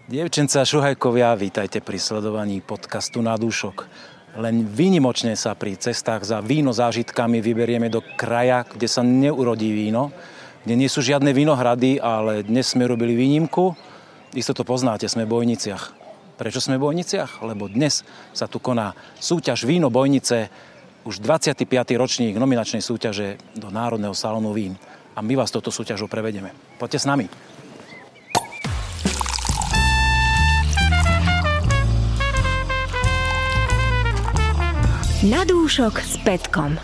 Dievčence a šuhajkovia, vítajte pri sledovaní podcastu Na dúšok. Len výnimočne sa pri cestách za víno zážitkami vyberieme do kraja, kde sa neurodí víno, kde nie sú žiadne vinohrady, ale dnes sme robili výnimku. Isto to poznáte, sme v Bojniciach. Prečo sme v Bojniciach? Lebo dnes sa tu koná súťaž Víno Bojnice, už 25. ročník nominačnej súťaže do Národného salónu vín. A my vás touto súťažou prevedeme. Poďte s nami. Na dúšok s Petkom.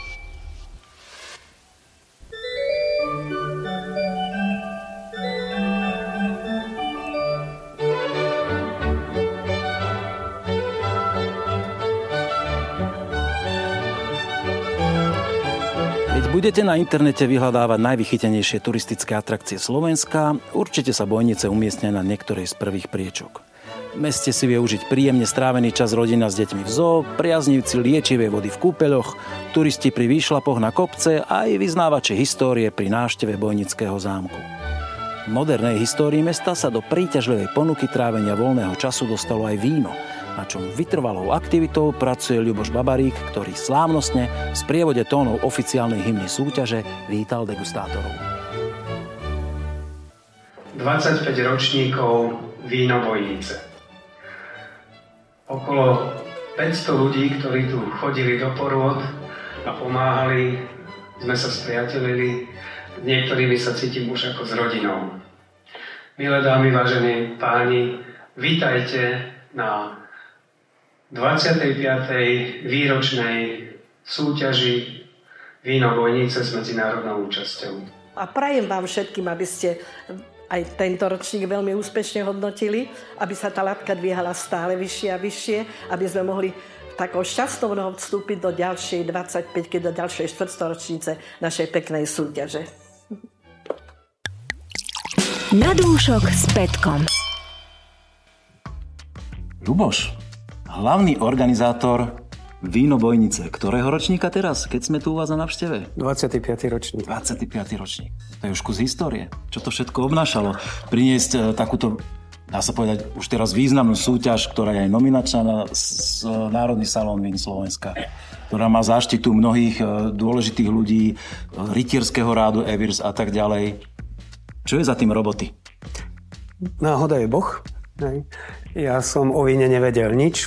Keď budete na internete vyhľadávať najvychytenejšie turistické atrakcie Slovenska, určite sa Bojnice umiestnia na niektorej z prvých priečok. V meste si vie užiť príjemne strávený čas rodina s deťmi v zoo, priaznivci liečivej vody v kúpeľoch, turisti pri výšlapoch na kopce a aj vyznávači histórie pri návšteve Bojnického zámku. V modernej histórii mesta sa do príťažlivej ponuky trávenia voľného času dostalo aj víno, na čom vytrvalou aktivitou pracuje Ľuboš Babarík, ktorý slávnostne v sprievode tónov oficiálnej hymny súťaže vítal degustátorov. 25 ročníkov Víno Bojnice. Okolo 500 ľudí, ktorí tu chodili do porôd a pomáhali, sme sa spriatelili, s niektorými sa cítim už ako s rodinou. Milé dámy, vážení páni, vítajte na 25. výročnej súťaži Víno Bojnice s medzinárodnou účasťou. A prajem vám všetkým, aby ste aj tento ročník veľmi úspešne hodnotili, aby sa tá latka dvíhala stále vyššie a vyššie, aby sme mohli takou šťastnou nohou vstúpiť do ďalšej 25-ky, do ďalšej štvrtstoročnice našej peknej súťaže. Na dúšok s Petkom. Ľuboš, hlavný organizátor Víno Bojnice. Ktorého ročníka teraz, keď sme tu u vás na návšteve? 25. ročník. 25. ročník. To je už kus histórie. Čo to všetko obnášalo? Priniesť takúto, dá sa povedať, už teraz významnú súťaž, ktorá je aj nominačná na Národný salón vín Slovenska, ktorá má záštitu mnohých dôležitých ľudí, rytierského rádu Evirs a tak ďalej. Čo je za tým roboty? Náhoda je Boh. Ja som o víne nevedel nič.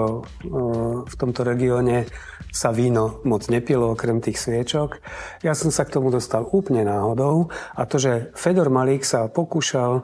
V tomto regióne sa víno moc nepilo, okrem tých sviečok. Ja som sa k tomu dostal úplne náhodou. A to, že Fedor Malík sa pokúšal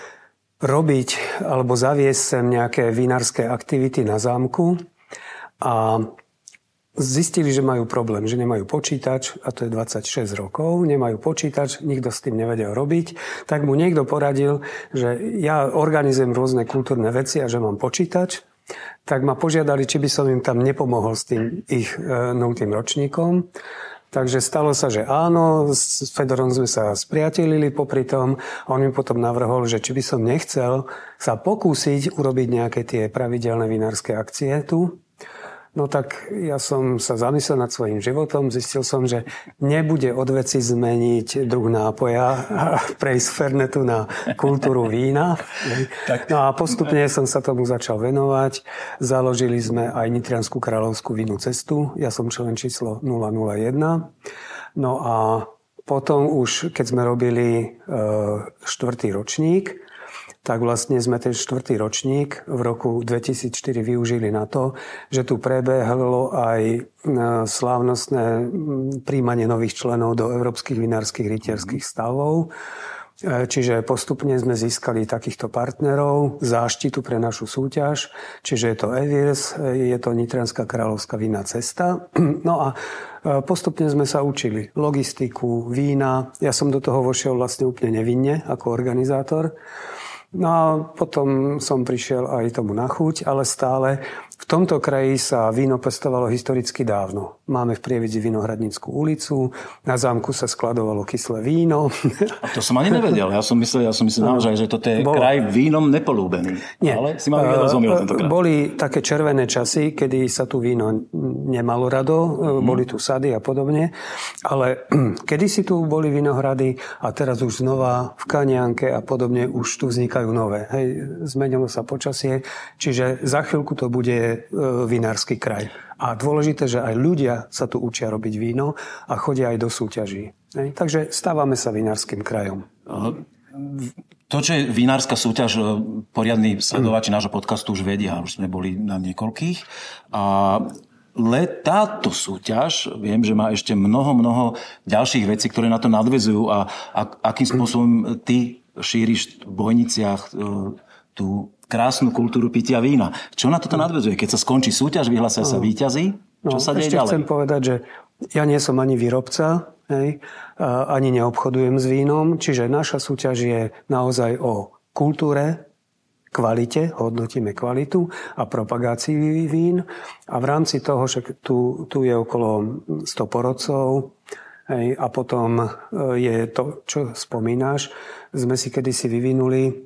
robiť alebo zaviesť sem nejaké vinárske aktivity na zámku a zistili, že majú problém, že nemajú počítač, a to je 26 rokov, nemajú počítač, nikto s tým nevedel robiť, tak mu niekto poradil, že ja organizujem rôzne kultúrne veci a že mám počítač, tak ma požiadali, či by som im tam nepomohol s tým ich 0. ročníkom. Takže stalo sa, že áno, s Fedorom sme sa spriatelili popri tom a on mi potom navrhol, že či by som nechcel sa pokúsiť urobiť nejaké tie pravidelné vinárske akcie tu. No tak ja som sa zamyslel nad svojím životom, zistil som, že nebude od veci zmeniť druh nápoja a prejsť z fernetu na kultúru vína. No a postupne som sa tomu začal venovať. Založili sme aj Nitriansku kráľovskú vínu cestu. Ja som člen číslo 001. No a potom už, keď sme robili 4. ročník, tak vlastne sme ten 4. ročník v roku 2004 využili na to, že tu prebehlo aj slávnostné príjmanie nových členov do európskych vinárskych rytierských stavov. Čiže postupne sme získali takýchto partnerov, záštitu pre našu súťaž. Čiže je to Evirs, je to Nitrianská kráľovská vína cesta. No a postupne sme sa učili logistiku, vína. Ja som do toho vošiel vlastne úplne nevinne ako organizátor. No a potom som prišiel aj tomu na chuť, ale stále v V tomto kraji sa víno pestovalo historicky dávno. Máme v Prievidzi Vinohradnícku ulicu, na zámku sa skladovalo kyslé víno. A to som ani nevedel. Ja som myslel naozaj, že toto je kraj vínom nepolúbený. Nie. Ale si ma vyrozumel tentokrát. Boli také červené časy, kedy sa tu víno nemalo rado, boli tu sady a podobne, ale kedysi tu boli vinohrady a teraz už znova v Kanianke a podobne už tu vznikajú nové. Hej, zmenilo sa počasie, čiže za chvíľku to bude vinársky kraj. A dôležité, že aj ľudia sa tu učia robiť víno a chodia aj do súťaží. Takže stávame sa vinárskym krajom. To, čo je vinárska súťaž, poriadni sledovači nášho podcastu už vedia, už sme boli na niekoľkých. Ale táto súťaž, viem, že má ešte mnoho ďalších vecí, ktoré na to nadväzujú a akým spôsobom ty šíriš v Bojniciach tú krásnu kultúru pitia vína. Čo na toto nadväzuje? Keď sa skončí súťaž, vyhlásia sa víťazi, čo sa deje ďalej? Ešte chcem povedať, že ja nie som ani výrobca, ani neobchodujem s vínom, čiže naša súťaž je naozaj o kultúre, kvalite, hodnotíme kvalitu a propagácii vín. A v rámci toho, že tu je okolo 100 porodcov, a potom je to, čo spomínaš, sme si kedysi vyvinuli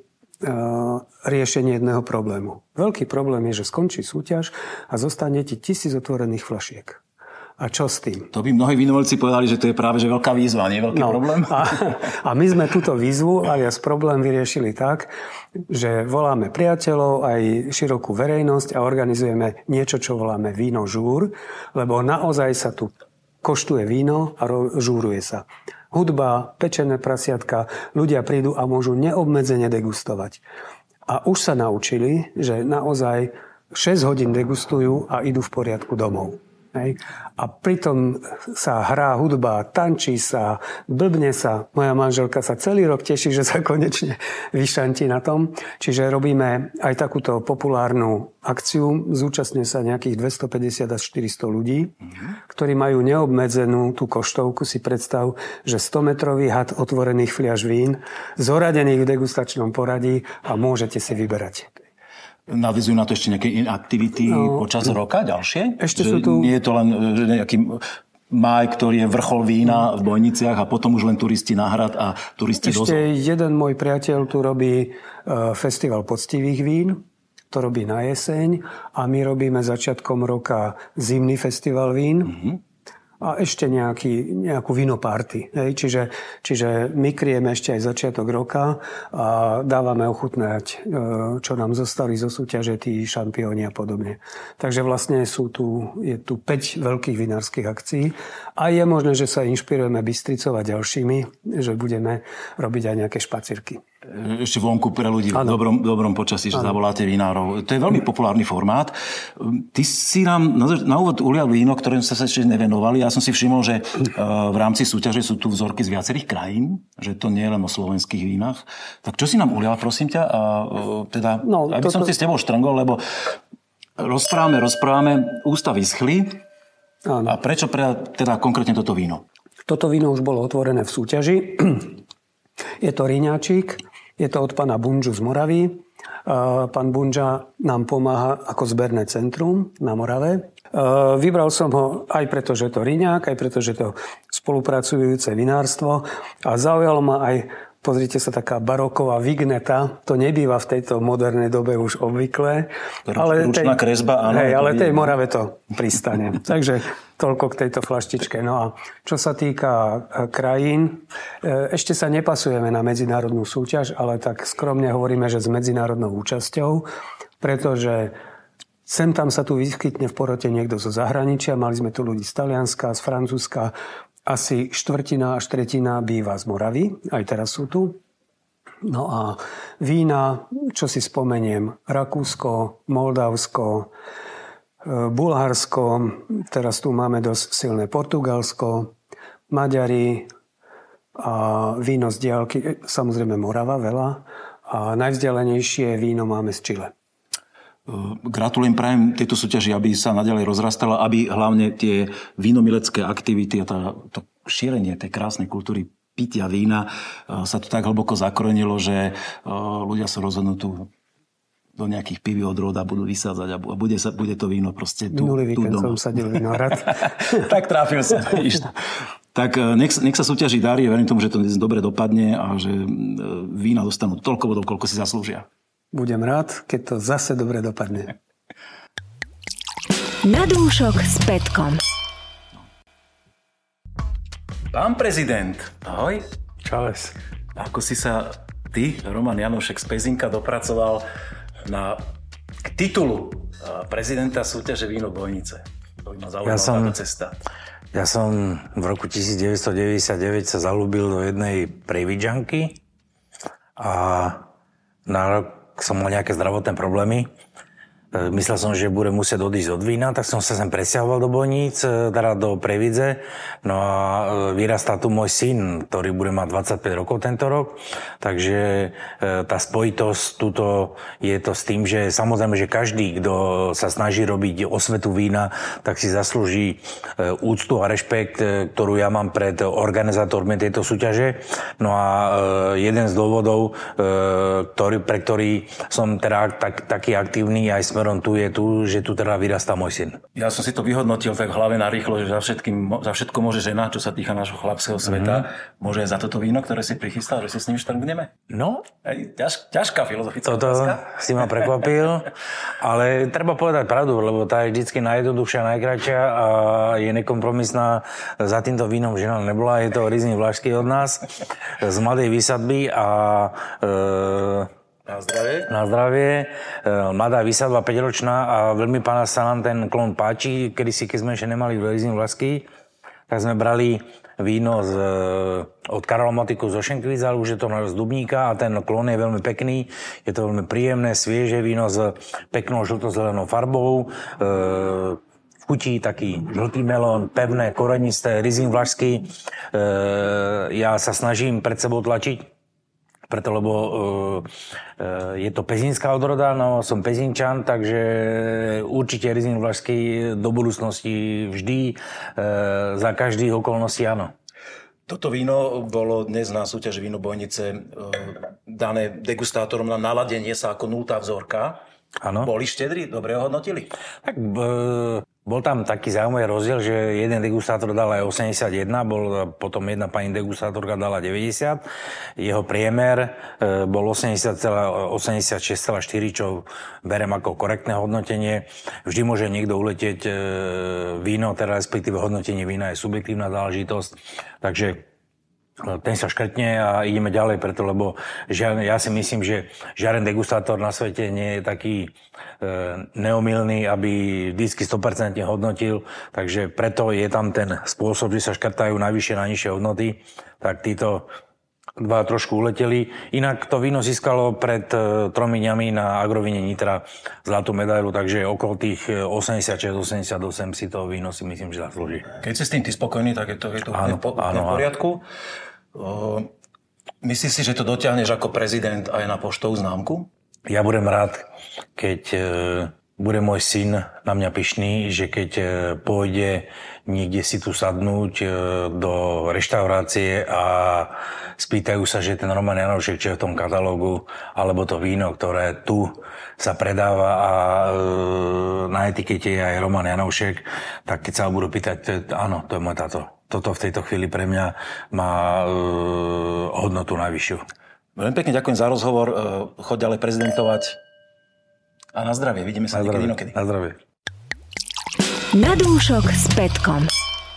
riešenie jedného problému. Veľký problém je, že skončí súťaž a zostane ti 1000 otvorených fľašiek. A čo s tým? To by mnohí vinovoľci povedali, že to je práve že veľká výzva, nie veľký problém. A my sme túto výzvu alias problém vyriešili tak, že voláme priateľov, aj širokú verejnosť a organizujeme niečo, čo voláme víno žúr, lebo naozaj sa tu koštuje víno a žúruje sa. Hudba, pečené prasiatka, ľudia prídu a môžu neobmedzene degustovať. A už sa naučili, že naozaj 6 hodín degustujú a idú v poriadku domov. Hej. A pritom sa hrá hudba, tančí sa, blbne sa. Moja manželka sa celý rok teší, že sa konečne vyšantí na tom. Čiže robíme aj takúto populárnu akciu. Zúčastňuje sa nejakých 250 až 400 ľudí, ktorí majú neobmedzenú tú koštovku. Si predstav, že 100-metrový had otvorených fliaš vín, zoradených v degustačnom poradí a môžete si vyberať. Nadväzujú na to ešte nejaké aktivity počas roka ďalšie? Ešte sú tu... Nie je to len nejaký máj, ktorý je vrchol vína v Bojniciach a potom už len turisti na hrad a turisti dozor. Ešte jeden môj priateľ tu robí festival poctivých vín. To robí na jeseň a my robíme začiatkom roka zimný festival vín. A ešte nejakú vinoparty. Čiže my kryjeme ešte aj začiatok roka a dávame ochutnať, čo nám zostali zo súťaže, tí šampióni a podobne. Takže vlastne je tu 5 veľkých vinárskych akcií a je možné, že sa inšpirujeme Bystricou a ďalšími, že budeme robiť aj nejaké špacírky. Ešte vonku pre ľudí v dobrom počasí, že zavoláte vinárov. To je veľmi populárny formát. Ty si nám na úvod ulial víno, ktorým sa ešte nevenovali. Ja som si všimol, že v rámci súťaže sú tu vzorky z viacerých krajín, že to nie je len o slovenských vínach. Tak čo si nám ulial, prosím ťa? Aby som si s tebou štrngol, lebo rozprávame, ústa vyschli. A prečo teda konkrétne toto víno? Toto víno už bolo otvorené v súťaži. Je to Riňáčik, je to od pána Bunžu z Moravy. Pán Bunža nám pomáha ako zberné centrum na Morave. Vybral som ho aj preto, že je to Riňák, aj preto, že je to spolupracujúce vinárstvo. A zaujalo ma aj, pozrite sa, taká baroková vigneta. To nebýva v tejto modernej dobe už obvyklé. Ručná kresba, áno. Ale tej Morave to pristane. Takže toľko k tejto flaštičke. No a čo sa týka krajín, ešte sa nepasujeme na medzinárodnú súťaž, ale tak skromne hovoríme, že s medzinárodnou účasťou, pretože sem tam sa tu vyskytne v porote niekto zo zahraničia. Mali sme tu ľudí z Talianska, z Francúzska. Asi 1/4 až 1/3 býva z Moravy. Aj teraz sú tu. No a vína, čo si spomeniem, Rakúsko, Moldavsko, Bulharsko, teraz tu máme dosť silné Portugalsko, Maďari a víno z diaľky, samozrejme Morava veľa a najvzdialenejšie víno máme z Čile. Gratulujem, prajem tejto súťaži, aby sa naďalej rozrastala, aby hlavne tie vínomilecké aktivity a to šírenie tej krásnej kultúry pitia vína sa tu tak hlboko zakorenilo, že ľudia sa rozhodnú tu do nejakých piviodrôd a budú vysádzať a bude to víno proste tu. Minulý víkend som sadil vinohrad. Tak tráfil sa. Tak nech sa súťaží darí, verím tomu, že to dobre dopadne a že vína dostanú toľko bodov, koľko si zaslúžia. Budem rád, keď to zase dobre dopadne. Nadúšok s Petkom. Pán prezident, ahoj. Čales. Ako si sa ty, Roman Janoušek z Pezinka, dopracoval k titulu prezidenta súťaže Víno Bojnice? To by ma zaujímala táto cesta. Ja som v roku 1999 sa zalúbil do jednej Prievidžanky a na rok som mal nejaké zdravotné problémy. Myslel som, že budem musieť odísť od vína, tak som sa sem presťahoval do Bojníc, teda do Prievidze. No a vyrastá tu môj syn, ktorý bude mať 25 rokov tento rok. Takže tá spojitosť tuto je to s tým, že samozrejme, že každý, kto sa snaží robiť osvetu vína, tak si zaslúži úctu a rešpekt, ktorú ja mám pred organizátormi tejto súťaže. No a jeden z dôvodov, pre ktorý som teda taký aktívny aj smerom tu je tu, že tu teda vyrastá môj syn. Ja som si to vyhodnotil tak v hlave narýchlo, že za všetko môže žena, čo sa týka nášho chlapského sveta. Môže aj za toto víno, ktoré si prichystal, že si s ním štrngneme? No. Ťažká filozofická otázka. Toto si ma prekvapil, ale treba povedať pravdu, lebo tá je vždycky najjednoduchšia, najkračšia a je nekompromisná. Za týmto vínom žena nebola, je to Riesling vlašský od nás, z mladej výsadby a Na zdravie. Mladá výsadba, 5-ročná a veľmi sa nám ten klon páči. Kedysi, keď sme ešte nemali Riesling vlašský, tak sme brali víno od Karola Motyku zo Šenkvíza, ale už je to z Dubníka a ten klon je veľmi pekný. Je to veľmi príjemné, svieže víno s peknou žlto-zelenou farbou. V chuti taký žltý melón, pevné, korenisté, Riesling vlašský. Ja sa snažím pred sebou tlačiť, preto, lebo je to pezinská odroda, no som pezinčan, takže určite Riesling vlašský do budúcnosti vždy, za každých okolností áno. Toto víno bolo dnes na súťaži Víno Bojnice dané degustátorom na naladenie sa ako 0. vzorka. Áno. Boli štedri? Dobre ho hodnotili? Tak bol tam taký zaujímavý rozdiel, že jeden degustátor dal aj 81, potom jedna pani degustátorka dala 90. Jeho priemer bol 86,4, čo berem ako korektné hodnotenie. Vždy môže niekto uletieť víno, teda respektíve hodnotenie vína je subjektívna záležitosť. Takže ten sa škrtne a ideme ďalej, preto, lebo ja si myslím, že žiaden degustátor na svete nie je taký neomylný, aby vždycky 100% hodnotil, takže preto je tam ten spôsob, že sa škrtajú najvyššie a najnižšie hodnoty, tak títo dva trošku uleteli. Inak to víno získalo pred 3 dňami na Agrovine Nitra zlatú medailu, takže okolo tých 86-88 si to víno si myslím, že zaslúži. Keď si s tým ty spokojný, tak je to v poriadku. Myslíš si, že to dotiahneš ako prezident aj na poštovú známku? Ja budem rád, keď bude môj syn na mňa pyšný, že keď pôjde niekde si tu sadnúť do reštaurácie a spýtajú sa, že ten Roman Janoušek, čo je v tom katalógu, alebo to víno, ktoré tu sa predáva a na etikete je aj Roman Janoušek, tak keď sa ho budú pýtať, áno, to je môj táto. Toto v tejto chvíli pre mňa má hodnotu najvyššiu. Veľmi pekne ďakujem za rozhovor. Choď ďalej prezidentovať. A na zdravie. Vidíme sa niekedy inokedy. Na zdravie. Nadúšok s Petkom.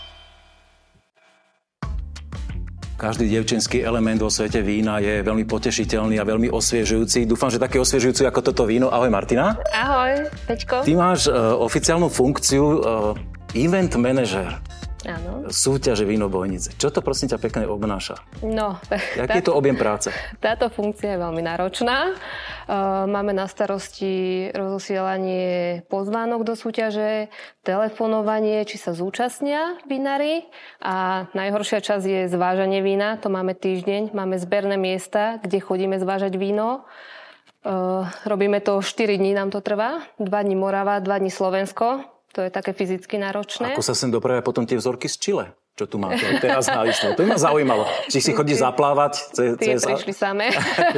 Každý dievčenský element vo svete vína je veľmi potešiteľný a veľmi osviežujúci. Dúfam, že také osviežujúci ako toto víno. Ahoj Martina. Ahoj, Peťko. Ty máš oficiálnu funkciu event manažer. Áno. Súťaže Víno Bojnice. Čo to prosím ťa pekne obnáša? No, aký je to objem práce? Táto funkcia je veľmi náročná. Máme na starosti rozosielanie pozvánok do súťaže, telefonovanie, či sa zúčastnia vinári a najhoršia časť je zvážanie vína. To máme týždeň, máme zberné miesta, kde chodíme zvážať víno. Robíme to 4 dní, nám to trvá. 2 dní Morava, 2 dní Slovensko. To je také fyzicky náročné. Ako sa sem dopravia potom tie vzorky z Čile? Čo tu máte teraz na výstavu? To by ma zaujímalo. Či si chodíš zaplávať? Tie prišli samé.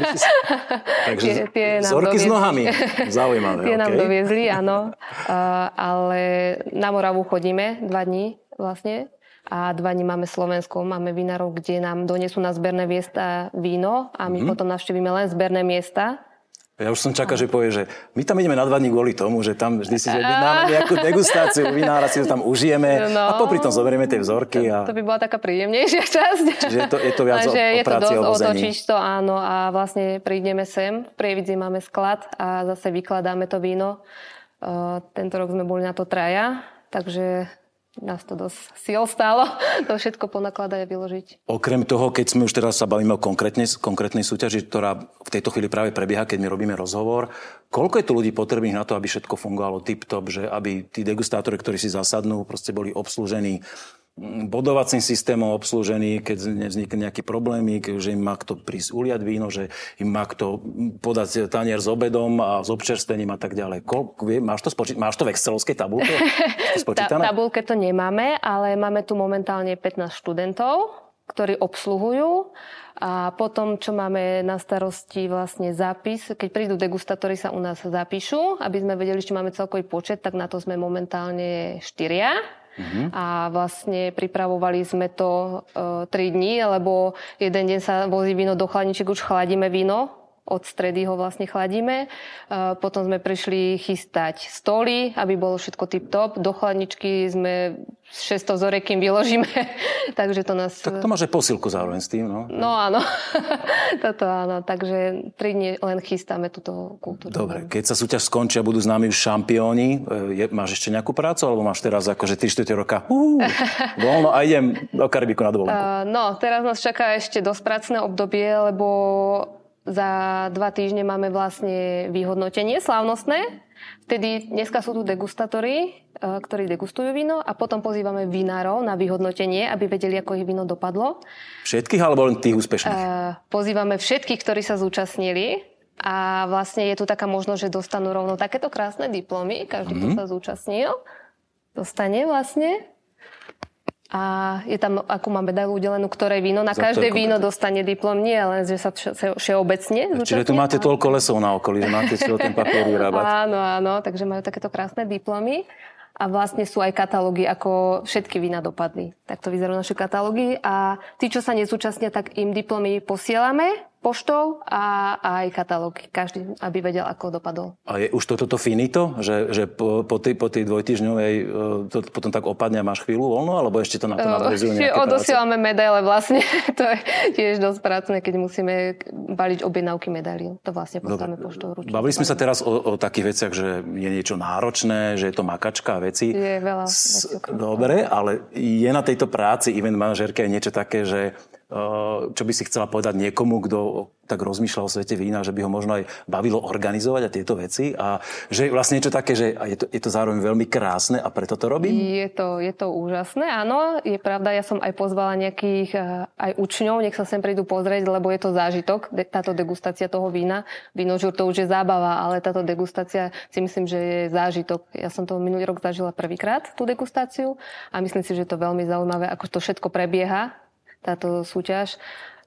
Takže tie vzorky s nohami. Zaujímavé. Tie nám doviezli, áno. Ale na Moravu chodíme 2 dní vlastne. A 2 dní máme Slovensko. Máme vinárov, kde nám donesú na zberné miesta víno a my potom navštívime len zberné miesta. Ja už som čakal, že povie, že my tam ideme na 2 dní kvôli tomu, že tam vždy si objednáme nejakú degustáciu vinára, si to tam užijeme a popri tom zoberieme tie vzorky. To by bola taká príjemnejšia časť. Čiže je to viac o práci a o vození. Otočíš to, áno, a vlastne prídeme sem, v Prievidzi máme sklad a zase vykladáme to víno. Tento rok sme boli na to 3, takže nás to dosť síl stálo, to všetko ponakladať a vyložiť. Okrem toho, keď sme už teraz sa bavíme o konkrétnej súťaži, ktorá v tejto chvíli práve prebieha, keď my robíme rozhovor, koľko je tu ľudí potrebných na to, aby všetko fungovalo tip-top, že aby tí degustátori, ktorí si zasadnú, proste boli obslúžení bodovacím systémom obslúžený, keď nevznikne nejaký problémik, že im má kto prísť uliať víno, že im má kto podať tanier s obedom a s občerstvením a tak ďalej. Máš to v excelovskej tabulke? Tabulke to nemáme, ale máme tu momentálne 15 študentov, ktorí obsluhujú. A potom, čo máme na starosti vlastne zápis, keď prídu degustátori, sa u nás zapíšu, aby sme vedeli, či máme celkový počet, tak na to sme momentálne 4. A vlastne pripravovali sme to 3 dní, lebo jeden deň sa vozí víno do chladničiek, už chladíme víno, od stredy ho vlastne chladíme. Potom sme prišli chystať stoly, aby bolo všetko tip-top. Do chladničky sme 600 vzoriek, kým vyložíme. Takže to nás... Tak to máš aj posilku zároveň s tým, no? No áno. Toto áno. Takže 3 dní len chystáme túto kultúru. Dobre, keď sa súťaž skončí a budú známi už šampióni, máš ešte nejakú prácu, alebo máš teraz akože 3/4 roka voľno a idem do Karibiku na dovolenku? No, teraz nás čaká ešte dosť pracné obdobie, lebo za 2 týždne máme vlastne vyhodnotenie slávnostné. Vtedy dneska sú tu degustátori, ktorí degustujú víno a potom pozývame vinárov na vyhodnotenie, aby vedeli, ako ich víno dopadlo. Všetkých alebo len tých úspešných? Pozývame všetkých, ktorí sa zúčastnili a vlastne je tu taká možnosť, že dostanú rovno takéto krásne diplomy. Každý, kto sa zúčastnil, dostane vlastne. A je tam, ako má medailu uddelenú, ktoré víno. Na každé víno dostane diplom, nie len, že sa všeobecne zúčastní. Čiže tu máte toľko lesov na okolí, že máte čo ten papier vyrábať. Áno, takže majú takéto krásne diplomy. A vlastne sú aj katalógy, ako všetky vína dopadli. Tak to vyzerajú naše katalógy. A tí, čo sa nezúčastnia, tak im diplomy posielame poštou a aj katalógy. Každý, aby vedel, ako dopadol. A je už toto finito? Že po tej dvojtýždňovej to potom tak opadne a máš chvíľu voľno? Alebo ešte to na to nadväzujú nejaké práce? Odosielame medaile vlastne. To je tiež dosť prácne, keď musíme baliť objednávky medailí. To vlastne postáme poštou ručne. Bavili sme sa teraz o takých veciach, že je niečo náročné, že je to makačka a veci. Je veľa. Dobre, ale je na tejto práci event manažérke niečo také, že čo by si chcela povedať niekomu, kto tak rozmýšľa o svete vína, že by ho možno aj bavilo organizovať a tieto veci a že vlastne niečo také, že je to zároveň veľmi krásne a preto to robím? Je to úžasné, áno. Je pravda, ja som aj pozvala nejakých aj učňov, nech sa sem prídu pozrieť, lebo je to zážitok, táto degustácia toho vína. Vínožúr to už je zábava, ale táto degustácia si myslím, že je zážitok. Ja som to minulý rok zažila prvýkrát, tú degustáciu a myslím si, že je to veľmi zaujímavé, ako to všetko prebieha, táto súťaž.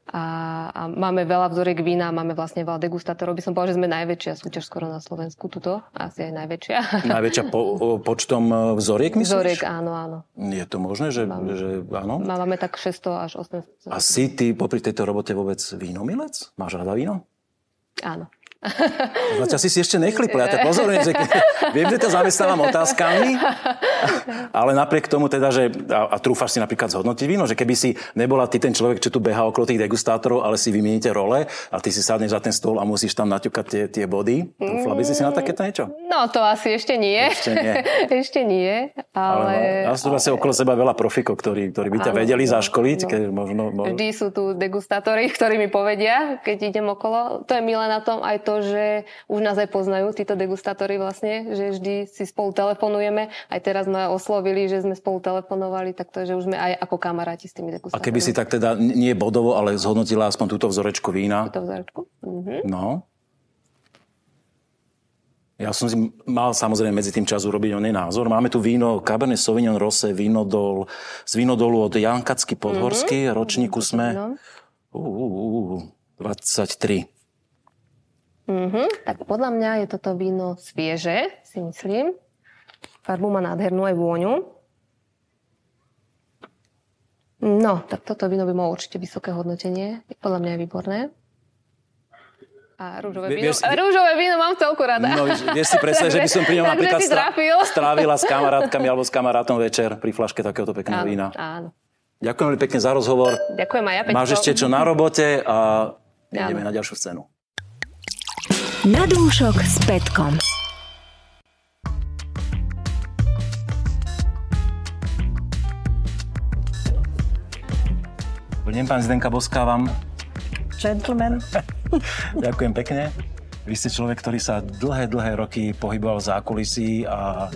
A máme veľa vzoriek vína, máme vlastne veľa degustátorov. By som povedala, že sme najväčšia súťaž skoro na Slovensku tuto. Asi aj najväčšia. Najväčšia počtom vzoriek, myslíš? Vzoriek, áno. Je to možné, že áno? Máme tak 600 až 800. A si ty popri tejto robote vôbec vínomilec? Máš rada víno? Áno. Zatiaľ si ešte nechlipla. Ja to pozorne, že viem, že to zamestnávam otázkami, ale napriek tomu teda, že a trúfaš si napríklad zhodnotiť víno, že keby si nebola ty ten človek, čo tu behá okolo tých degustátorov, ale si vymieníte role a ty si sadneš za ten stôl a musíš tam naťukať tie body. Trúfla by si na takéto niečo? No to asi ešte nie. Ešte nie, ale ja som asi okolo seba veľa profikov, ktorí by ťa vedeli zaškoliť. Keď možno... Vždy sú tu degustátori, ktorí mi povedia, keď idem okolo. To je milé na tom aj to, že už nás aj poznajú títo degustátori vlastne, že vždy si spolu telefonujeme. Aj teraz ma oslovili, že sme spolu telefonovali, tak to je, že už sme aj ako kamaráti s tými degustátormi. A keby si tak teda nie bodovo, ale zhodnotila aspoň túto vzorečku vína? Túto vzorečku? No. Ja som si mal samozrejme medzi tým čas urobiť o nej názor. Máme tu víno Cabernet Sauvignon Rosé, Vinodol, z Vinodolu od Jan Kacky Podhorský. Ročníku sme 23. Tak podľa mňa je toto víno svieže, si myslím. Farbu má nádhernú aj vôňu. No, tak toto víno by malo určite vysoké hodnotenie. Podľa mňa je výborné. A rúžové víno mám celku rada. No, vieš si predstaviť, že by som pri ňom napríklad strávila s kamarátkami alebo s kamarátom večer pri fľaške takéhoto pekného vína. Áno. Ďakujem veľmi pekne za rozhovor. Ďakujem aj ja, Peťko. Máš ešte čo na robote a ideme na ďalšiu scénu. Na dúšok s Petkom. Budem pán Zdenka, boskávam. Gentleman. Ďakujem pekne. Vy ste človek, ktorý sa dlhé roky pohyboval v zákulisí a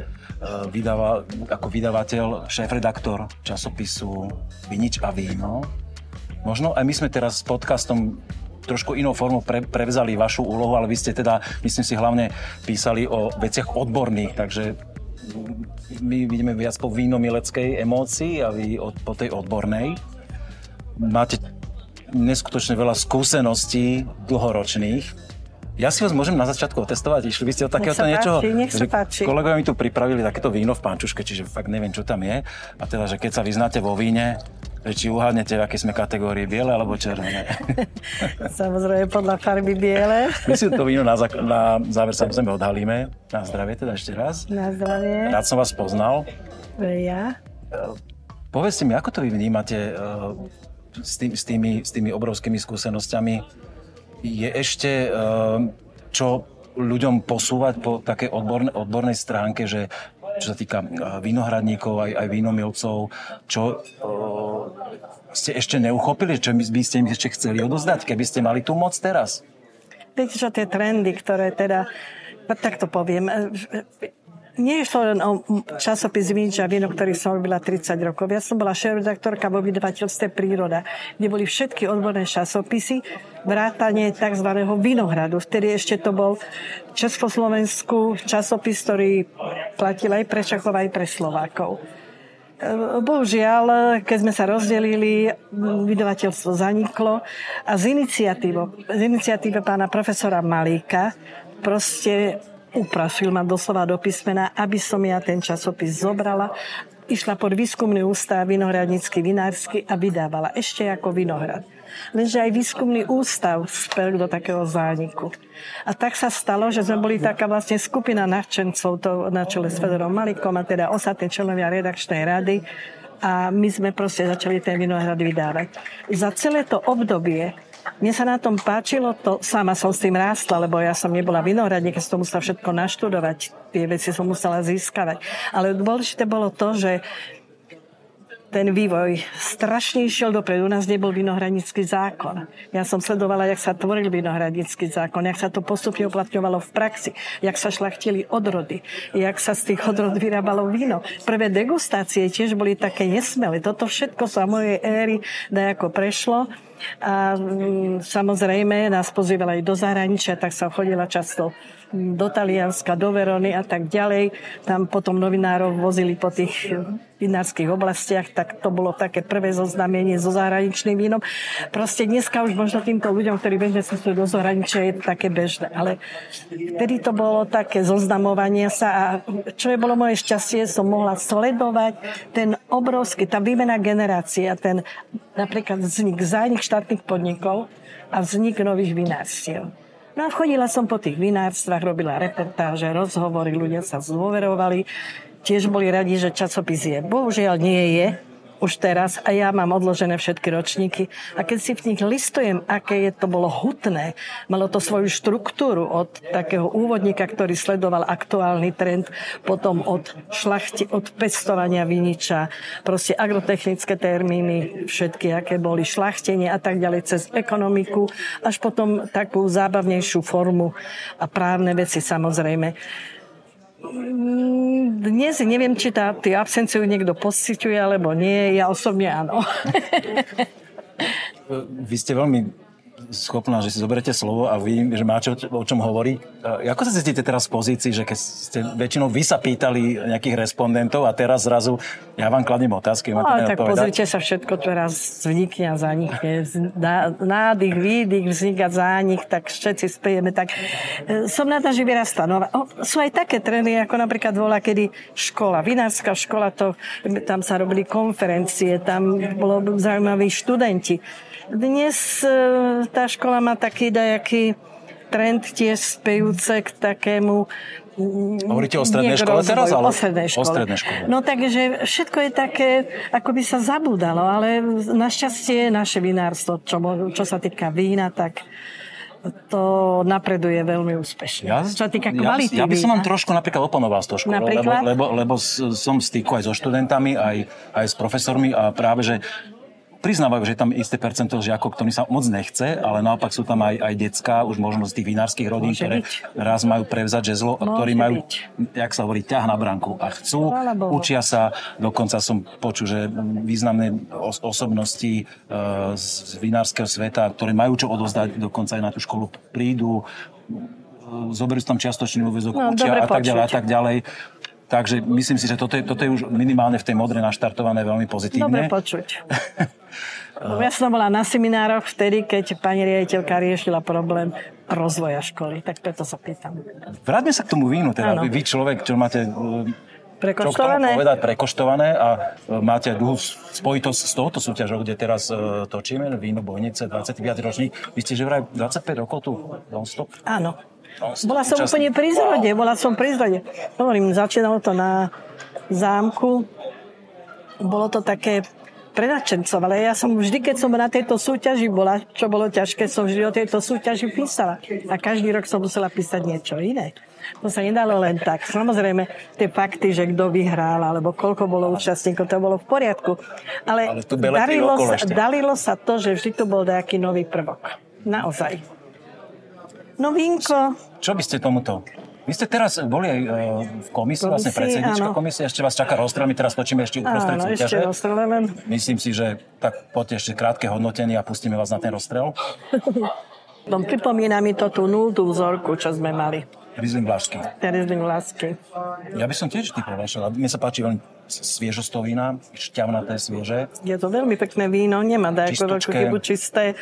ako vydavateľ, šéfredaktor časopisu Vinič a víno. Možno aj my sme teraz s podcastom trošku inou formou prevzali vašu úlohu, ale vy ste teda, myslím si, hlavne písali o veciach odborných, takže my vidíme viac po vínomileckej emócii a vy po tej odbornej. Máte neskutočne veľa skúseností dlhoročných. Ja si vás môžem na začiatku otestovať? Išli by ste od takéhoto niečoho? Nech sa páči. Kolegovia mi tu pripravili takéto víno v pančuške, čiže fakt neviem, čo tam je. A teda, že keď sa vyznáte vo víne, či uhádnete, v akej sme kategórii, biele alebo červené? Samozrejme podľa farby biele. My si to víno na záver samozrejme odhalíme. Na zdravie teda ešte raz. Na zdravie. Rád som vás poznal. Ja. Povedzte mi, ako to vy vnímate s tými obrovskými skúsenosťami? Je ešte čo ľuďom posúvať po takej odbornej stránke, že čo sa týka vínohradníkov, aj vínomilcov, čo ste ešte neuchopili, čo by ste im ešte chceli odozdať, keby ste mali tú moc teraz? Viete, čo tie trendy, ktoré teda, tak to poviem, nie je to len o časopis Vinič a víno, ktorý som robila 30 rokov. Ja som bola šéfredaktorka vo vydavateľstve Príroda, kde boli všetky odborné časopisy, vrátane tzv. Vinohradu. Vtedy ešte to bol Československu časopis, ktorý platil aj pre Čechov, aj pre Slovákov. Bohužiaľ, keď sme sa rozdelili, vydavateľstvo zaniklo a z iniciatívy pána profesora Malíka proste uprasil ma doslova do písmena, aby som ja ten časopis zobrala, išla pod výskumný ústav vinohradnícky, vinársky a vydávala ešte ako Vinohrad. Lenže aj výskumný ústav spel do takého zániku. A tak sa stalo, že sme boli taká vlastne skupina nadšencov na čele s Fedorom Malíkom a teda ostatní členovia redakčnej rady a my sme proste začali ten Vinohrad vydávať. Za celé to obdobie mne sa na tom páčilo, to sama som s tým rástla, lebo ja som nebola vinohradník, keď som musela všetko naštudovať, tie veci som musela získavať. Ale dôležité bolo to, že ten vývoj strašne išiel dopredu. U nás nebol vinohradnícky zákon. Ja som sledovala, jak sa tvoril vinohradnícky zákon, jak sa to postupne uplatňovalo v praxi, jak sa šľachtili odrody, jak sa z tých odrod vyrábalo víno. Prvé degustácie tiež boli také nesmelé. Toto všetko sa mojej éry dajako prešlo. A samozrejme nás pozývali aj do zahraničia, tak sa chodila často do Talianska, do Verony a tak ďalej. Tam potom novinárov vozili po tých vinárskych oblastiach, tak to bolo také prvé zoznamenie so zahraničným vínom. Proste dneska už možno týmto ľuďom, ktorí bežne cestujú do zahraničia, je to také bežné. Ale vtedy to bolo také zoznamovanie sa a čo je bolo moje šťastie, som mohla sledovať ten obrovský, tá výmena generácie a ten napríklad zánik štátnych podnikov a vznik nových vinárstiev. No a chodila som po tých vinárstvách, robila reportáže, rozhovory, ľudia sa zdôverovali. Tiež boli radi, že časopis je. Bohužiaľ nie je už teraz a ja mám odložené všetky ročníky. A keď si v nich listujem, aké to bolo hutné, malo to svoju štruktúru od takého úvodníka, ktorý sledoval aktuálny trend, potom od šlachti, od pestovania viniča, proste agrotechnické termíny, všetky, aké boli šlachtenie a tak ďalej, cez ekonomiku, až potom takú zábavnejšiu formu a právne veci samozrejme. Dnes neviem, či tie absenciu niekto pociťuje, alebo nie. Ja osobne áno. Vy ste veľmi schopná, že si zoberete slovo a vy, že máte o čom hovoriť. Ako sa cítite teraz v pozícii, že keď ste väčšinou vy sa pýtali nejakých respondentov a teraz zrazu ja vám kladiem otázky. Tak pozrite sa, všetko teraz vznikne a zanikne. Nádych, výdych, vznik a zánik, tak všetci spejeme. Tak som na to, že vyrastá. No, sú aj také trendy, ako napríklad bola kedy škola, vinárska škola, tam sa robili konferencie, tam bolo zaujímaví študenti. Dnes tá škola má taký dajaký trend tiež spejúce k takému... Hovoríte o strednej škole teraz? O strednej škole. O strednej škole. No takže všetko je také, ako by sa zabúdalo, ale našťastie naše vinárstvo, čo sa týka vína, tak to napreduje veľmi úspešne. Čo sa týka kvality ja by som vám vína. trošku napríklad oponoval z toho školu, lebo som v styku aj so študentami, aj s profesormi a práve, že priznávajú, že je tam isté percento žiakov, ktorým sa moc nechce, ale naopak sú tam aj decká, už možno z tých vinárskych rodín, ktoré raz majú prevzať žezlo a ktorí majú, jak sa hovorí, ťah na branku a chcú, učia sa. Dokonca som počul, že významné osobnosti z vinárskeho sveta, ktorí majú čo odozdať, dokonca aj na tú školu prídu, zoberú tam čiastočný úväzok, učia a tak ďalej. Takže myslím si, že toto je už minimálne v tej modre naštartované veľmi pozitívne. Dobre počuť. Ja som bola na seminároch vtedy, keď pani riaditeľka riešila problém rozvoja školy. Tak preto sa pýtam. Vráťme sa k tomu vínu. Teda vy človek, čo máte prekoštované a máte dlhú spojitosť s touto súťažou, kde teraz točíme víno Bojnice, 25. ročník. Vy ste že vraj 25 rokov tu non-stop? Áno. Bola som úplne pri zrode. Hovorím, začínalo to na zámku. Bolo to také pre nadšencov, ale ja som vždy, keď som na tejto súťaži bola, čo bolo ťažké, som vždy o tejto súťaži písala. A každý rok som musela písať niečo iné. To sa nedalo len tak. Samozrejme, tie fakty, že kto vyhral, alebo koľko bolo účastníkov, to bolo v poriadku. Ale darilo sa to, že vždy tu bol nejaký nový prvok. Naozaj. No vínko. Čo by ste tomuto? Vy ste teraz boli aj v komisii, vlastne predsednička komisie, ešte vás čaká rozstrel, my teraz točíme ešte uprostred súťaže. Myslím si, že tak poďte ešte krátke hodnotenie a pustíme vás na ten rozstrel. Pripomína mi to tú 0. vzorku, čo sme mali. Riesling Vlašský. Ja by som tiež typoval, mne sa páči veľmi sviežosť toho vína, šťavnaté, svieže. Je to veľmi pekné víno, nemá veľkú chybu, čisté.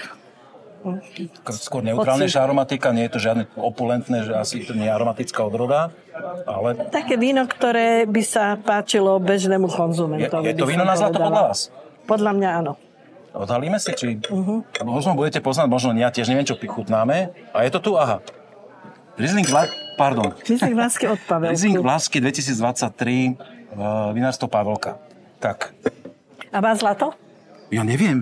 Skôr neutrálnejšia aromatika, nie je to žiadne opulentné, že asi to nie je aromatická odroda, ale... Také víno, ktoré by sa páčilo bežnému konzumentovi. Je to víno na zlato podľa vás? Podľa mňa áno. Odhalíme si, či... Možno budete poznať, možno nie, ja tiež neviem, čo chutnáme. A je to tu, aha. Riesling Vlašský od Pavelku. Riesling Vlašský 2023, vinárstvo Pavelka. Tak. A má zlato? Ja neviem.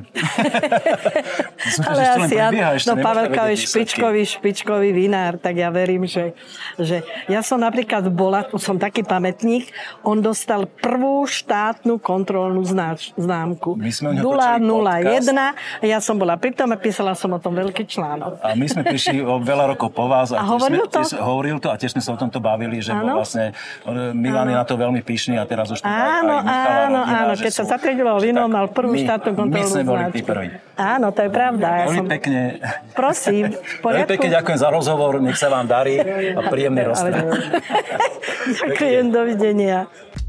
Ale asi áno. No Pavelka je špičkový vinár, tak ja verím, že ja som napríklad som taký pamätník, on dostal prvú štátnu kontrolnú známku. 001. Ja som bola pri tom a písala som o tom veľký článok. A my sme prišli o veľa rokov po vás a hovoril to a tiež sme sa o tomto bavili, že vlastne Milan je na to veľmi pyšný a teraz už to áno, keď sa zatriedilo víno, mal prvú štátnu kontrolnú my sme boli tí prví. Áno, to je pravda. Veľmi pekne. Prosím, v poriadku. Veľmi pekne ďakujem za rozhovor, nech sa vám darí a príjemný rozstrel. Ďakujem, dovidenia.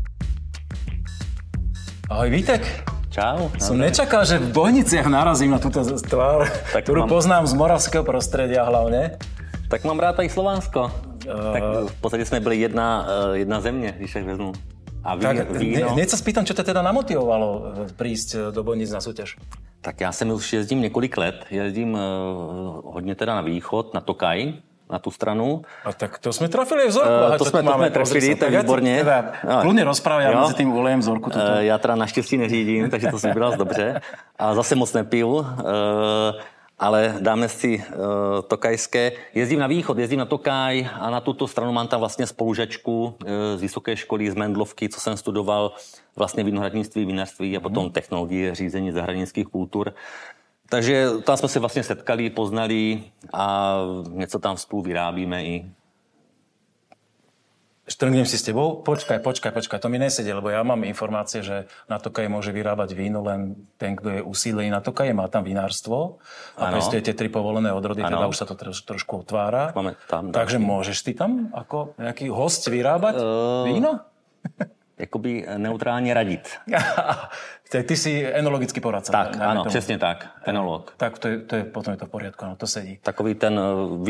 Ahoj, Vítek. Čau. Som nečakal, že v Bojniciach narazím na túto tvár, ktorú poznám z moravského prostredia hlavne. Tak mám rád aj Slovensko. Tak v podstate sme byli jedna země, když tak vezmu. A víno. Hneď sa spýtam, čo to teda namotivovalo prísť do Bojnic na súťaž? Tak já sem už jezdím několik let. Jezdím hodně teda na východ, na Tokaj, na tu stranu. A tak to jsme trafili vzorku. To jsme trafili, tak výborně. Kludně rozprávaj, já mezi tím ulejem vzorku. Já teda naštěstí neřídím, takže to si vybral dobře. A zase moc nepiju. Ale dáme si tokajské. Jezdím na východ, jezdím na Tokaj a na tuto stranu mám tam vlastně spolužačku z vysoké školy, z Mendlovky, co jsem studoval vlastně vinohradnictví, vinařství a potom technologie řízení zahraničních kultur. Takže tam jsme se vlastně setkali, poznali a něco tam spolu vyrábíme i. štrngnem si s tebou, počkaj, to mi nesedie, lebo ja mám informácie, že na Tokaji môže vyrábať víno len ten, kto je usídlený na Tokaji, má tam vinárstvo a pestujete 3 povolené odrody, teda už sa to trošku otvára. Máme tam takže môžeš ty tam ako nejaký host vyrábať víno? Jakoby neutrálně radit. Ty si enologický poradca. Tak, ano, přesně tak, enolog. Tak to je, potom je to v poriadku, no, to sedí. Takový ten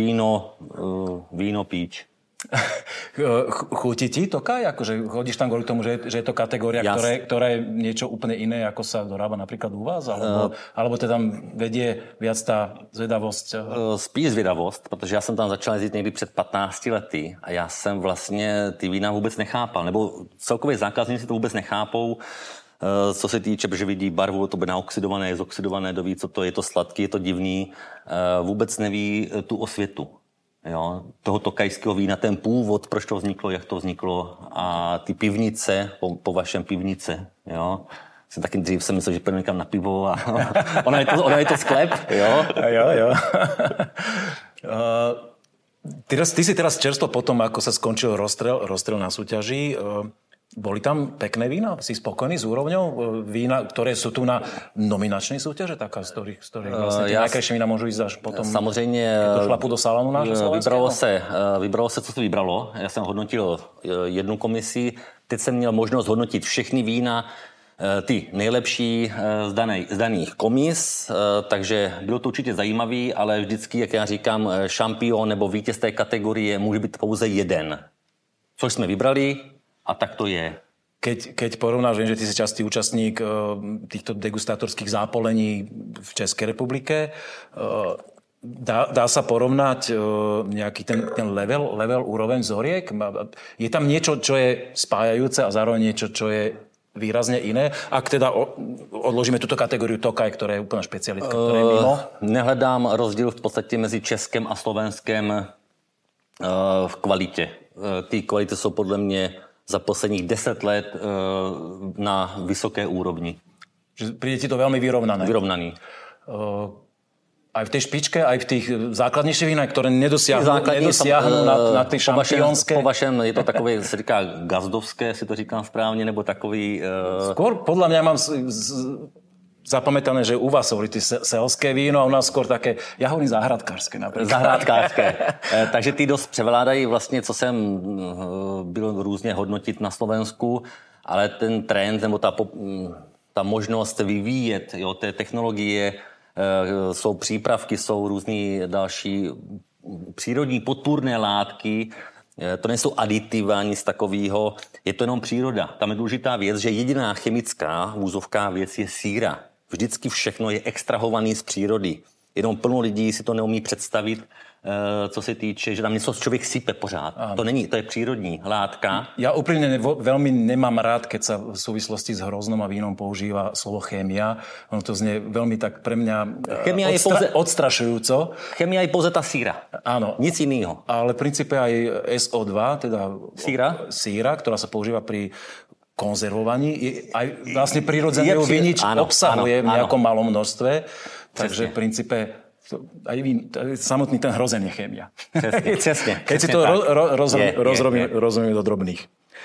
víno píč. Chutí ti Tokaj? Akože chodíš tam kvôli tomu, že je to kategória, ktorá je niečo úplne iné, ako sa dorába napríklad u vás? Alebo te tam vedie viac tá zvedavosť? Spíš zvědavost, protože já jsem tam začal jezdit někdy před 15 lety a já jsem vlastně ty vína vůbec nechápal, nebo celkově zákazníci to vůbec nechápou, co se týče, protože vidí barvu, to bude naoxidované, je zoxidované, doví, co to je, to sladký, je to divný, vůbec neví tu osvětu. Jo, toho tokajského vína, ten původ, proč to vzniklo, jak to vzniklo a ty pivnice, po vašem pivnice, jo. Taky dřív jsem myslel, že půjdu někam na pivo a ona je to sklep, jo. Jo. Ty si teraz čerstvo potom, ako sa skončil rozstrel na súťaži, boli tam pekné vína? Si spokojný s úrovňou vína, ktoré sú tu na nominačnej súťaže? Taká, z ktorých vlastne tie najkrajšie vína môžu ísť až potom, samozřejmě, keď to šlapu do salonu nášho slovenského? Vybralo se, co se vybralo. Já jsem hodnotil jednu komisi. Teď jsem měl možnost hodnotit všechny vína, ty nejlepší z daných komis, takže bylo to určitě zajímavý, ale vždycky, jak já říkám, šampion nebo vítěz té kategorie může být pouze jeden. Což jsme vybrali, a tak to je. Keď porovnáš, viem, že ty si častý účastník týchto degustátorských zápolení v Českej republike, dá sa porovnať nejaký ten level úroveň vzoriek? Je tam niečo, čo je spájajúce a zároveň niečo, čo je výrazne iné? Ak teda odložíme túto kategóriu Tokaj, ktorá je úplná špecialitka, ktorá je mimo? Nehledám rozdíl v podstatě mezi Českem a Slovenskem v kvalitě. Ty kvality jsou podle mě za posledních 10 let na vysoké úrovni. Že príde ti to veľmi vyrovnané. Vyrovnaný. Aj v tej špičke, aj v tých základnejších vínach, ktoré nedosiahnu na ty šampiónske. Po vašem je to takové, se říká gazdovské, si to říkám správně, nebo takový... Skôr podľa mňa mám zapamätané, že u vás jsou ty selské víno a u nás skôr také, já hovorím záhradkářské například. Zahrádkářské. Takže ty dost převládají vlastně, co jsem byl různě hodnotit na Slovensku, ale ten trend nebo ta možnost vyvíjet té technologie, jsou přípravky, jsou různý další přírodní podpůrné látky, to nejsou aditivy, nic takového, je to jenom příroda. Tam je důležitá věc, že jediná chemická úzovká věc je síra. Vždycky všechno je extrahovaný z přírody. Jenom plno lidí si to neumí představit, co se týče, že tam něco člověk sype pořád. To není, to je přírodní látka. Ja úprimne veľmi nemám rád, keď sa v súvislosti s hroznom a vínom používa slovo chémia. Ono to znie veľmi tak pre mňa odstrašujúco. Chémia je pouze tá síra. Áno. Nic iného. Ale v princípe aj SO2, teda síra, ktorá sa používa pri konzervovaní, aj vlastne prirodzený vinič obsahuje v nejakom malom množstve. Takže v princípe aj samotný ten hrozen je chémia. Přesně. Keď si to rozumiem do drobných.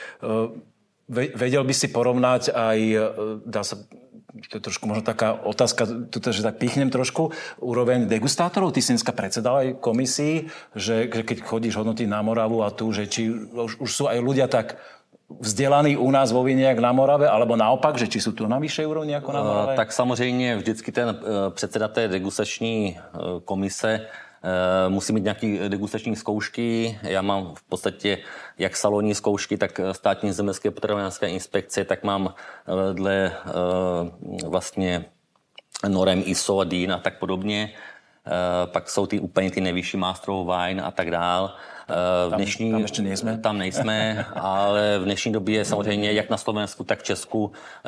Vedel by si porovnať aj, dá sa, to je trošku možno taká otázka, že tak píchnem trošku, úroveň degustátorov. Ty si dneska predsedal aj komisii, že keď chodíš hodnotiť na Moravu a tu, že či už sú aj ľudia tak vzdelaný u nás vo víne jak na Morave, alebo naopak, že či sú tu na vyššej úrovni ako na Morave? Tak samozřejmě vždycky ten předseda té degustační komise musí mít nějaký degustační zkoušky. Já mám v podstatě jak salonní zkoušky, tak státní zemědělské potravinářské inspekce, tak mám dle vlastně norem ISO a DIN a tak podobně. Pak jsou úplně ty nejvyšší Master of Wine a tak dál. Tam ještě nejsme. Tam nejsme, ale v dnešní době samozřejmě jak na Slovensku, tak v Česku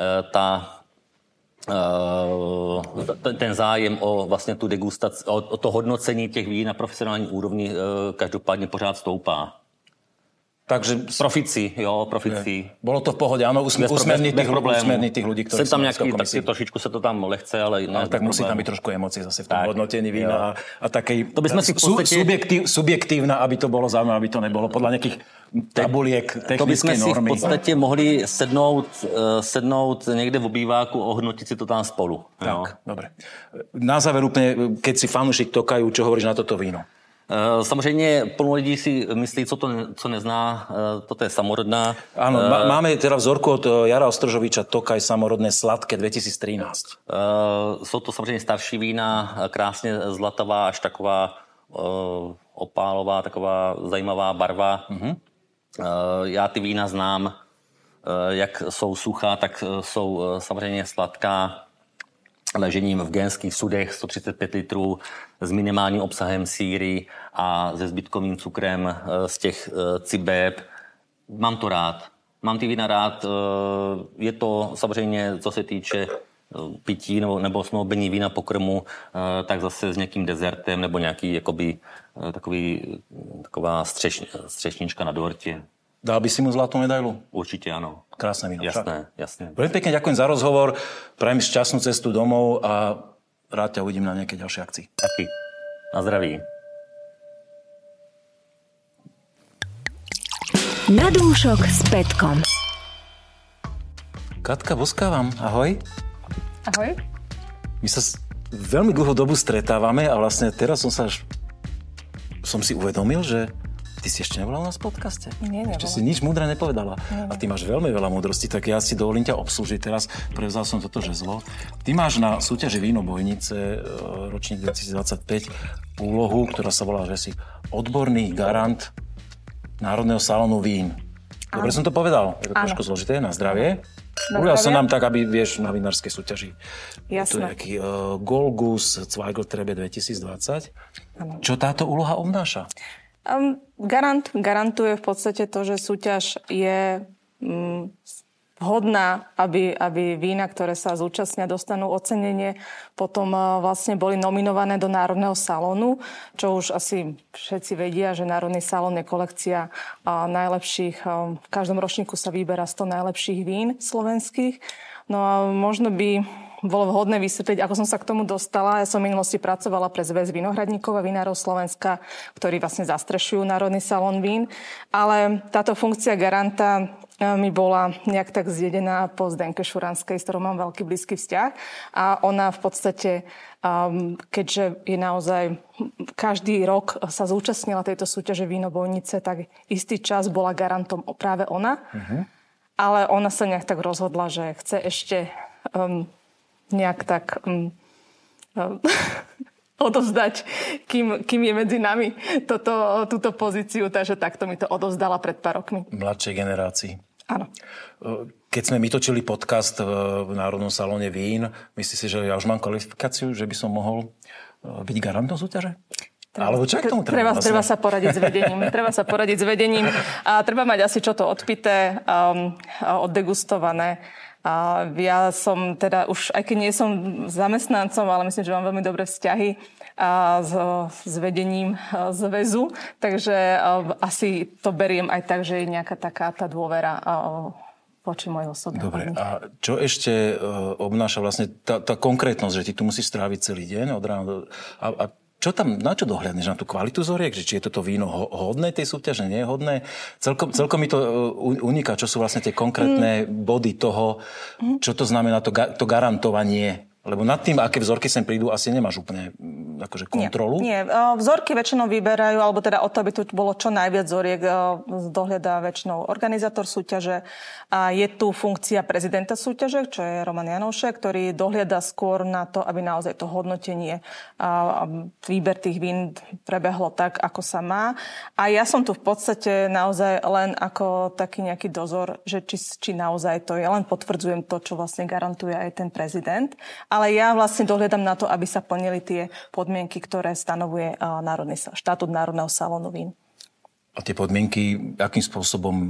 ten zájem o vlastně tu degustaci, o to hodnocení těch vín na profesionální úrovni každopádně pořád stoupá. Takže Profici. bolo to v pohode, áno, usmerní tých ľudí, ktorí sú tam nejaký, tak trošičku sa to tam lehce, ale tak musí tam byť trošku emócie zase v tom hodnotení vína a takej to by sme si v podstate... subjektívna, aby to bolo zaujímavé, aby to nebolo podľa nejakých tabuliek, technickej normy. To by sme si v podstate mohli sednout niekde v obýváku, ohodnotiť si to tam spolu. Tak, dobre. Na záver úplne, keď si fanúšik Tokajú, čo hovoríš na toto víno? Samozřejmě plno lidí si myslí, co nezná, toto je samorodná. Áno, máme teda vzorku od Jara Ostrožoviča Tokaj samorodné sladké 2013. Jsou to samozřejmě starší vína, krásně zlatavá, až taková opálová, taková zajímavá barva. Já ty vína znám, jak jsou suchá, tak jsou samozřejmě sladká, ležením v genských sudech 135 litrů s minimálním obsahem síry a se zbytkovým cukrem z těch cibeb. Mám to rád. Mám ty vína rád. Je to samozřejmě, co se týče pití nebo snoubení vína po krmu, tak zase s nějakým dezertem nebo nějaký jakoby, taková střešnička na dortě. Dal by si mu zlatú medailu? Určite áno. Krásne víno. Jasné. Veľmi pekne ďakujem za rozhovor, prajem šťastnú cestu domov a rád ťa uvidím na nejakej ďalšej akcii. Taky. Na zdraví. Na dúšok s Petkom. Katka, boskávam. Ahoj. Ahoj. My sa veľmi dlhú dobu stretávame a vlastne teraz som si uvedomil, že ty si ešte nebola u nás v podcaste? Nie, nebola. Ešte si nič múdre nepovedala. Nie. A ty máš veľmi veľa múdrosti, tak ja si dovolím ťa obslúžiť teraz. Prevzal som toto žezlo. Ty máš na súťaži Víno Bojnice ročník 2025 úlohu, ktorá sa volá, že si odborný garant Národného salónu vín. Dobre som to povedal? Je to trošku zložité. Na zdravie. Ulial som nám tak, aby vieš na vinárskej súťaži. Jasné. Je to nejaký Golgus Zweigl-Trebe 2020. Ano. Čo táto úloha obnáša? Garantuje v podstate to, že súťaž je vhodná, aby vína, ktoré sa zúčastnia, dostanú ocenenie. Potom vlastne boli nominované do Národného salónu, čo už asi všetci vedia, že Národný salón je kolekcia najlepších. V každom ročníku sa vyberá 100 najlepších vín slovenských. No a možno by bolo vhodné vysvetliť, ako som sa k tomu dostala. Ja som v minulosti pracovala pre Zväz vinohradníkov a vinárov Slovenska, ktorí vlastne zastrešujú Národný salón vín. Ale táto funkcia garanta mi bola nejak tak zjedená po Zdenke Šuranskej, s ktorou mám veľký blízky vzťah. A ona v podstate, keďže je naozaj každý rok sa zúčastnila tejto súťaže Víno Bojnice, tak istý čas bola garantom práve ona. Ale ona sa nejak tak rozhodla, že chce ešte nejak tak odovzdať, kým je medzi nami túto pozíciu, takže takto mi to odovzdala pred pár rokmi. Mladšej generácii. Áno. Keď sme my točili podcast v Národnom salóne vín, myslíš si, že ja už mám kvalifikáciu, že by som mohol byť garantom súťaže? Alebo čo k tomu treba? Treba sa poradiť s vedením. A treba mať asi čo to odpité, oddegustované. A ja som teda už, aj keď nie som zamestnancom, ale myslím, že mám veľmi dobré vzťahy s vedením zväzu, takže asi to beriem aj tak, že je nejaká taká tá dôvera voči mojej osobe. Dobre, a čo ešte obnáša vlastne tá konkrétnosť, že ty tu musíš stráviť celý deň od rána a čo tam, na čo dohľadneš? Na tú kvalitu zoriek? Že či je toto víno hodné tej súťaže, nie je hodné? Celkom mi to uniká, čo sú vlastne tie konkrétne body toho, čo to znamená to garantovanie. Lebo nad tým, aké vzorky sem prídu, asi nemáš úplne akože kontrolu. Nie. Vzorky väčšinou vyberajú, alebo teda o to, aby tu bolo čo najviac vzoriek, dohľadá väčšinou organizátor súťaže. A je tu funkcia prezidenta súťaže, čo je Roman Janoušek, ktorý dohliada skôr na to, aby naozaj to hodnotenie a výber tých vín prebehlo tak, ako sa má. A ja som tu v podstate naozaj len ako taký nejaký dozor, že či naozaj to je. Len potvrdzujem to, čo vlastne garantuje aj ten prezident. Ale ja vlastne dohľadám na to, aby sa plnili tie podmienky, ktoré stanovuje štatút Národného salónu vín. A tie podmienky, akým spôsobom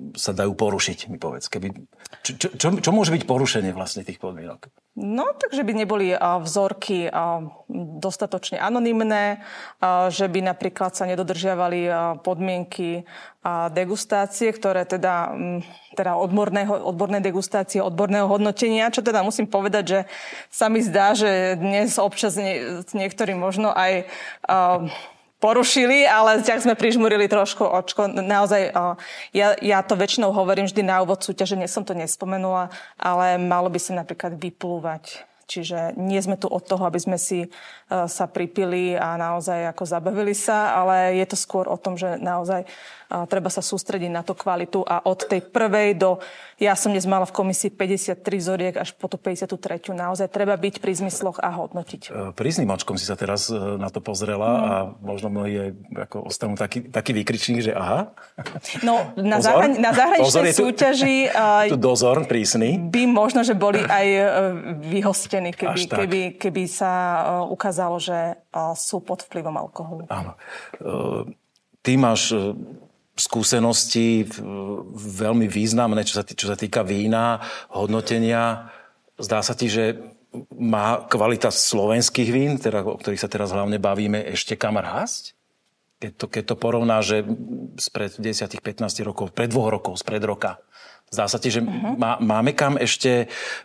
sa dajú porušiť, mi povedz. Čo môže byť porušenie vlastne tých podmienok? No, takže by neboli vzorky dostatočne anonymné, že by napríklad sa nedodržiavali podmienky degustácie, ktoré teda odborné degustácie, odborného hodnotenia, čo teda musím povedať, že sa mi zdá, že dnes občas niektorí možno aj porušili, ale tak sme prižmurili trošku očko. Naozaj, ja to väčšinou hovorím vždy na úvod súťaže, dnes som to nespomenula, ale malo by sa napríklad vyplúvať. Čiže nie sme tu od toho, aby sme si sa pripili a naozaj ako zabavili sa, ale je to skôr o tom, že naozaj treba sa sústrediť na tú kvalitu a od tej prvej do... Ja som dnes mala v komisii 53 vzoriek až po tú 53. Naozaj treba byť pri zmysloch a hodnotiť. Prísnym očkom si sa teraz na to pozrela a možno mnohí aj ako ostanú taký výkričník, že aha. No, na zahraničnej súťaži... Tu dozor prísny. By možno, že boli aj vyhostení, keby sa ukázalo, že sú pod vplyvom alkoholu. Áno. Ty máš skúsenosti veľmi významné, čo sa týka vína, hodnotenia. Zdá sa ti, že má kvalita slovenských vín, teda, o ktorých sa teraz hlavne bavíme, ešte kam rásť? Keď to porovná, že spred 10-15 rokov, pred 2 rokov, spred roka. Zdá sa ti, že máme kam ešte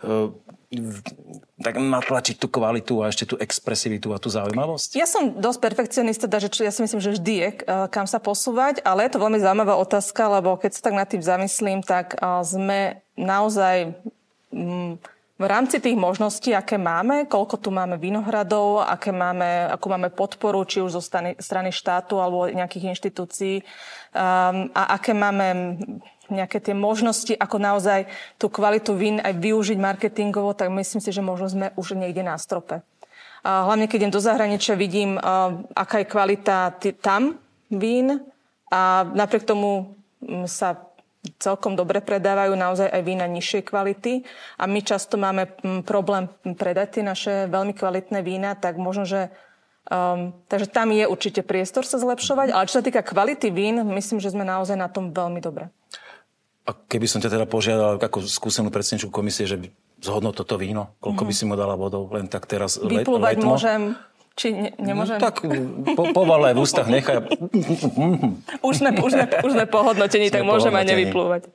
tak natlačiť tú kvalitu a ešte tú expresivitu a tú zaujímavosť? Ja som dosť perfekcionista, že ja si myslím, že vždy je kam sa posúvať, ale je to veľmi zaujímavá otázka, lebo keď sa tak nad tým zamyslím, tak sme naozaj v rámci tých možností, aké máme, koľko tu máme vinohradov, akú máme podporu, či už zo strany štátu alebo nejakých inštitúcií a aké máme nejaké tie možnosti, ako naozaj tú kvalitu vín aj využiť marketingovo, tak myslím si, že možno sme už niekde na strope. A hlavne, keď idem do zahraničia, vidím, aká je kvalita tam vín a napriek tomu sa celkom dobre predávajú naozaj aj vína nižšej kvality a my často máme problém predať tie naše veľmi kvalitné vína, tak možno, že takže tam je určite priestor sa zlepšovať, ale čo sa týka kvality vín, myslím, že sme naozaj na tom veľmi dobre. A keby som ťa teda požiadal ako skúsenú predsedničku komisie, že zhodnot toto víno, koľko by si mu dala bodov, len tak teraz vyplúvať letmo? Môžem, či nemôžem? No, tak povalaj v ústach, nechaj. Už sme po hodnotení, tak môžem aj nevyplúvať.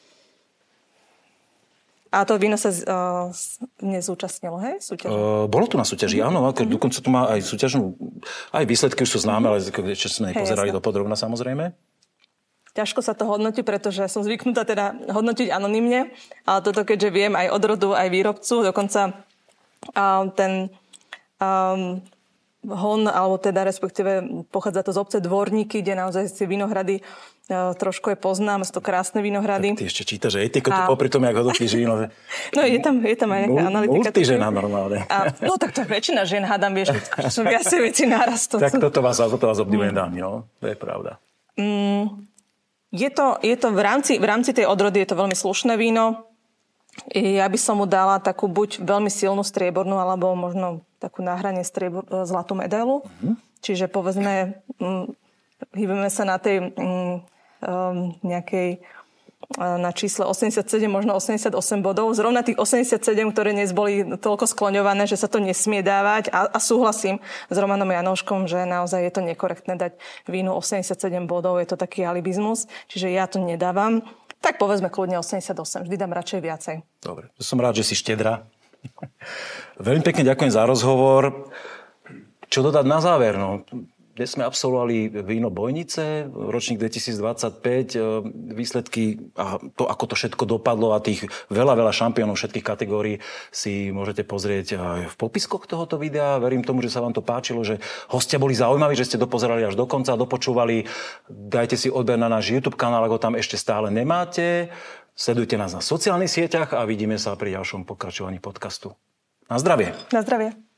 A to víno sa nezúčastnilo, hej? Súťaži? Bolo tu na súťaži, áno. Dokonca tu má aj súťažnú, aj výsledky už sú známe, ale ešte sme nepozerali dopodrobna, samozrejme. Ťažko sa to hodnotí, pretože som zvyknutá teda hodnotiť anonymne, ale toto keďže viem aj od rodu, aj výrobcu, dokonca ten hon, alebo teda respektíve pochádza to z obce Dvorníky, kde naozaj si vinohrady trošku je poznám, sú to krásne vinohrady. Tak ty ešte čítaš etiku popri tom, jak hodnotíš víno. No je tam aj nejaká analytika. Multižena normálne. No tak to väčšina žien, hádam, vieš, čo viacej veci naraz. Tak toto vás obdivujem dámy, no. To je pravda. Je to v rámci tej odrody je to veľmi slušné víno. Ja by som mu dala takú buď veľmi silnú striebornú, alebo možno takú na hrane zlatú medailu. Čiže povedzme, hýbeme sa na tej nejakej na čísle 87, možno 88 bodov. Zrovna tých 87, ktoré dnes boli toľko skloňované, že sa to nesmie dávať. A súhlasím s Romanom Janouškom, že naozaj je to nekorektné dať vínu 87 bodov. Je to taký alibizmus. Čiže ja to nedávam. Tak povedzme kľudne 88. Vždy dám radšej viacej. Dobre. Som rád, že si štedrá. Veľmi pekne ďakujem za rozhovor. Čo dodať na záver? No, dnes sme absolvovali víno Bojnice, ročník 2025, výsledky a to, ako to všetko dopadlo a tých veľa šampiónov všetkých kategórií si môžete pozrieť aj v popiskoch tohoto videa. Verím tomu, že sa vám to páčilo, že hostia boli zaujímaví, že ste dopozerali až do konca a dopočúvali. Dajte si odber na náš YouTube kanál, ak ho tam ešte stále nemáte. Sledujte nás na sociálnych sieťach a vidíme sa pri ďalšom pokračovaní podcastu. Na zdravie. Na zdravie.